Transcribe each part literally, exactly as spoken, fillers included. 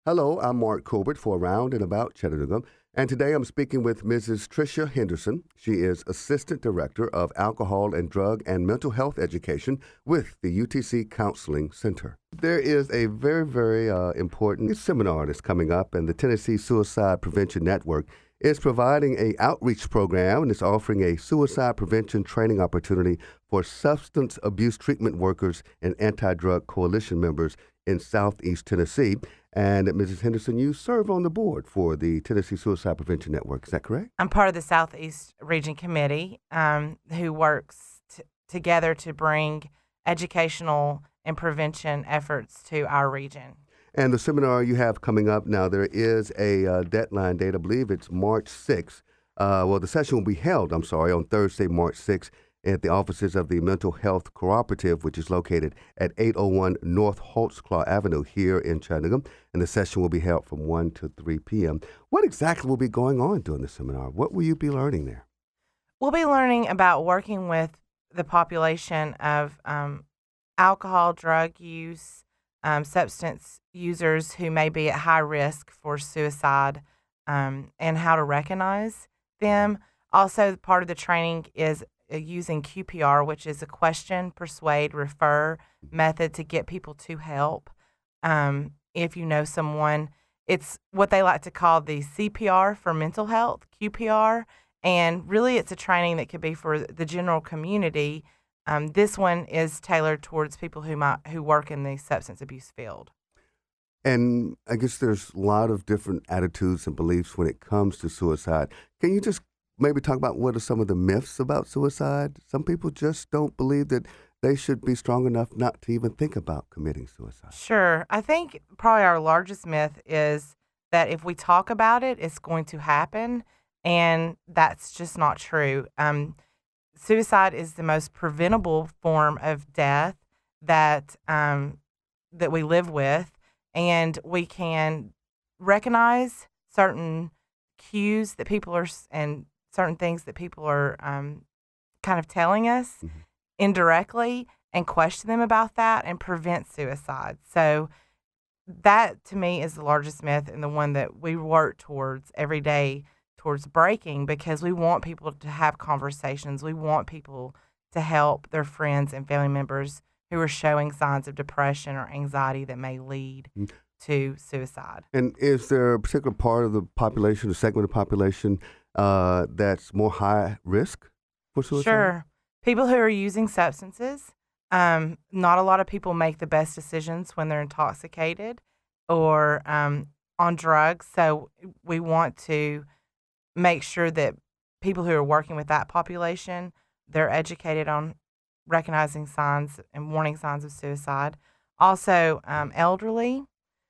Hello, I'm Mark Colbert for Around and About Chattanooga, and today I'm speaking with Missus Tricia Henderson. She is Assistant Director of Alcohol and Drug and Mental Health Education with the U T C Counseling Center. There is a very, very uh, important seminar that's coming up, and the Tennessee Suicide Prevention Network is providing a outreach program and is offering a suicide prevention training opportunity for substance abuse treatment workers and anti-drug coalition members in Southeast Tennessee. And Missus Henderson, you serve on the board for the Tennessee Suicide Prevention Network. Is that correct? I'm part of the Southeast Region Committee, um, who works t- together to bring educational and prevention efforts to our region. And the seminar you have coming up now, there is a uh, deadline date. I believe it's March sixth. Uh, well, the session will be held, I'm sorry, on Thursday, March sixth, at the offices of the Mental Health Cooperative, which is located at eight oh one North Holtzclaw Avenue here in Chattanooga. And the session will be held from one to three p.m. What exactly will be going on during the seminar? What will you be learning there? We'll be learning about working with the population of um, alcohol, drug use, um, substance users who may be at high risk for suicide, um, and how to recognize them. Also, part of the training is uh, using Q P R, which is a question, persuade, refer method to get people to help. Um, if you know someone, it's what they like to call the C P R for mental health, Q P R, and really it's a training that could be for the general community. Um, this one is tailored towards people who might who work in the substance abuse field. And I guess there's a lot of different attitudes and beliefs when it comes to suicide. Can you just maybe talk about what are some of the myths about suicide? Some people just don't believe that they should be strong enough not to even think about committing suicide. Sure. I think probably our largest myth is that if we talk about it, it's going to happen, and that's just not true. Um, suicide is the most preventable form of death that um, that we live with, and we can recognize certain cues that people are and certain things that people are um, kind of telling us mm-hmm. indirectly, and question them about that and prevent suicide. So that to me is the largest myth and the one that we work towards every day towards breaking, because we want people to have conversations. We want people to help their friends and family members who are showing signs of depression or anxiety that may lead mm-hmm. to suicide. And is there a particular part of the population, a segment of the population uh, that's more high risk for suicide? Sure. People who are using substances. Um, not a lot of people make the best decisions when they're intoxicated or um, on drugs. So we want to make sure that people who are working with that population, they're educated on recognizing signs and warning signs of suicide. Also, um, elderly.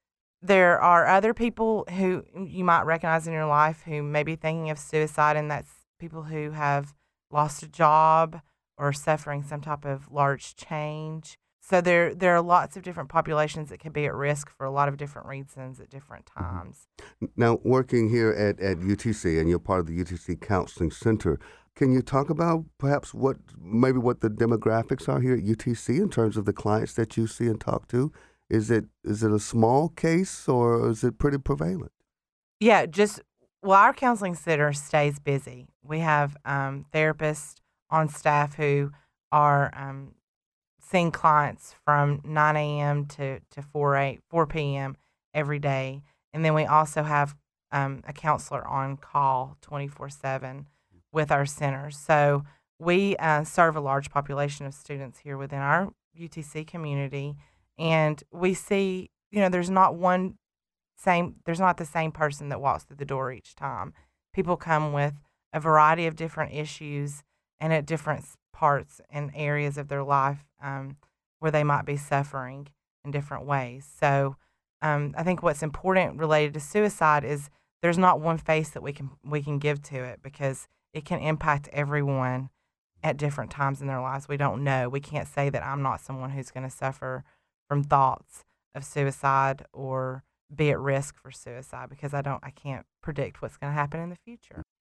There are other people who you might recognize in your life who may be thinking of suicide, and that's people who have lost a job or suffering some type of large change. So there there are lots of different populations that can be at risk for a lot of different reasons at different times. Now, working here at, at U T C, and you're part of the U T C Counseling Center, can you talk about perhaps what maybe what the demographics are here at U T C in terms of the clients that you see and talk to? Is it is it a small case, or is it pretty prevalent? Yeah, just, well, our counseling center stays busy. We have um, therapists on staff who are um, seeing clients from nine a.m. to, to four p.m. every day. And then we also have um, a counselor on call twenty-four seven with our centers. So we uh, serve a large population of students here within our U T C community. And we see, you know, there's not one same, there's not the same person that walks through the door each time. People come with a variety of different issues and at different parts and areas of their life um, where they might be suffering in different ways. So um, I think what's important related to suicide is there's not one face that we can we can give to it, because it can impact everyone at different times in their lives. We don't know. We can't say that I'm not someone who's going to suffer from thoughts of suicide or be at risk for suicide, because I don't, I can't predict what's going to happen in the future.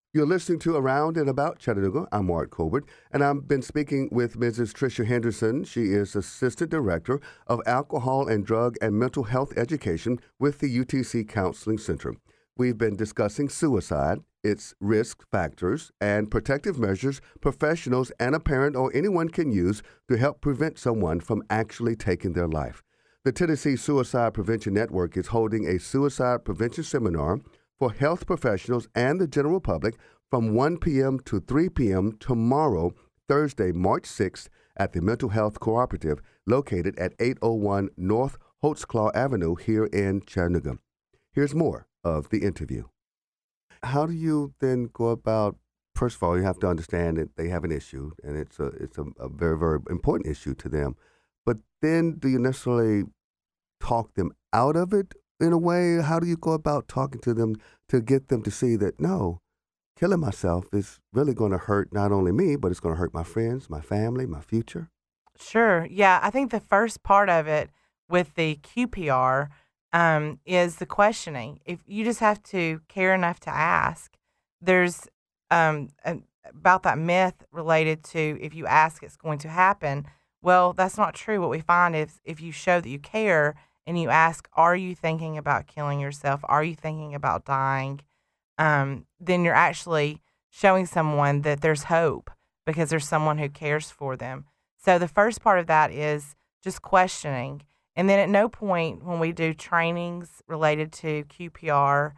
You're listening to Around and About Chattanooga. I'm Mark Colbert, and I've been speaking with Missus Tricia Henderson. She is Assistant Director of Alcohol and Drug and Mental Health Education with the U T C Counseling Center. We've been discussing suicide, its risk factors, and protective measures professionals and a parent or anyone can use to help prevent someone from actually taking their life. The Tennessee Suicide Prevention Network is holding a suicide prevention seminar for health professionals and the general public from one p.m. to three p.m. tomorrow, Thursday, March sixth, at the Mental Health Cooperative located at eight oh one North Holtzclaw Avenue here in Chattanooga. Here's more of the interview. How do you then go about, first of all, you have to understand that they have an issue, and it's a, it's a, a very, very important issue to them. But then do you necessarily talk them out of it? In a way, how do you go about talking to them to get them to see that, no, killing myself is really going to hurt not only me, but it's going to hurt my friends, my family, my future? Sure. Yeah, I think the first part of it with the Q P R um, is the questioning. If you just have to care enough to ask, there's um, a, about that myth related to if you ask, it's going to happen. Well, that's not true. What we find is if you show that you care and you ask, are you thinking about killing yourself? Are you thinking about dying? Um, then you're actually showing someone that there's hope because there's someone who cares for them. So the first part of that is just questioning. And then at no point when we do trainings related to Q P R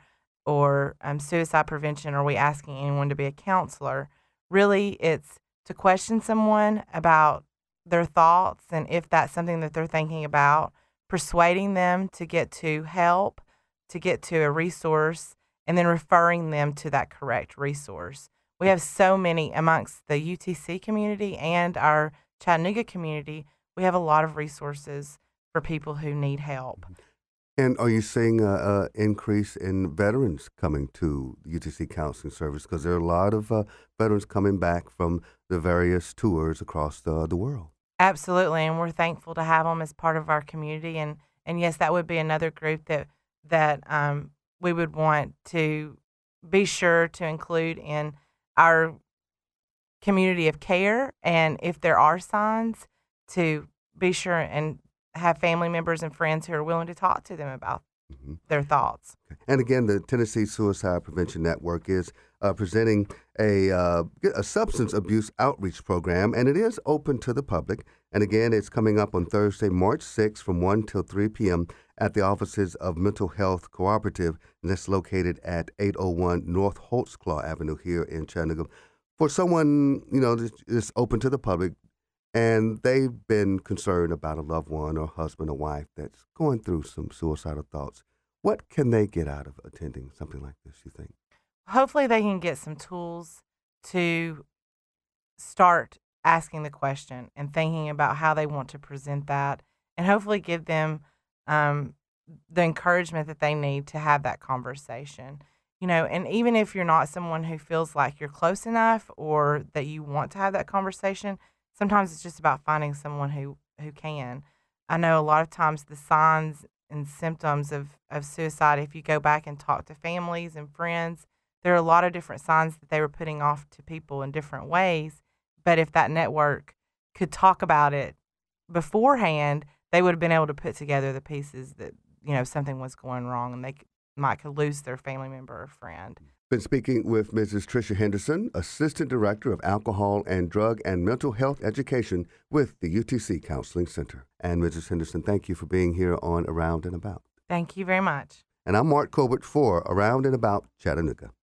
or um, suicide prevention are we asking anyone to be a counselor. Really, it's to question someone about their thoughts and if that's something that they're thinking about, persuading them to get to help, to get to a resource, and then referring them to that correct resource. We have so many amongst the U T C community and our Chattanooga community. We have a lot of resources for people who need help. And are you seeing an increase in veterans coming to U T C Counseling Service? Because there are a lot of uh, veterans coming back from the various tours across the, the world. Absolutely, and we're thankful to have them as part of our community. And, and yes, that would be another group that that um, we would want to be sure to include in our community of care. And if there are signs, to be sure and have family members and friends who are willing to talk to them about mm-hmm. their thoughts. And again, the Tennessee Suicide Prevention Network is uh, presenting a, uh, a substance abuse outreach program, and it is open to the public. And again, it's coming up on Thursday, March sixth from one till three p.m. at the offices of Mental Health Cooperative, and that's located at eight oh one North Holtzclaw Avenue here in Chattanooga. For someone, you know, that's open to the public, and they've been concerned about a loved one or husband or wife that's going through some suicidal thoughts, what can they get out of attending something like this, you think? Hopefully they can get some tools to start asking the question and thinking about how they want to present that, and hopefully give them um, the encouragement that they need to have that conversation. You know, and even if you're not someone who feels like you're close enough or that you want to have that conversation, sometimes it's just about finding someone who, who can. I know a lot of times the signs and symptoms of, of suicide, if you go back and talk to families and friends, there are a lot of different signs that they were putting off to people in different ways. But if that network could talk about it beforehand, they would have been able to put together the pieces that, you know, something was going wrong and they could, might could lose their family member or friend. Been speaking with Missus Tricia Henderson, Assistant Director of Alcohol and Drug and Mental Health Education with the U T C Counseling Center. And Missus Henderson, thank you for being here on Around and About. Thank you very much. And I'm Mark Colbert for Around and About Chattanooga.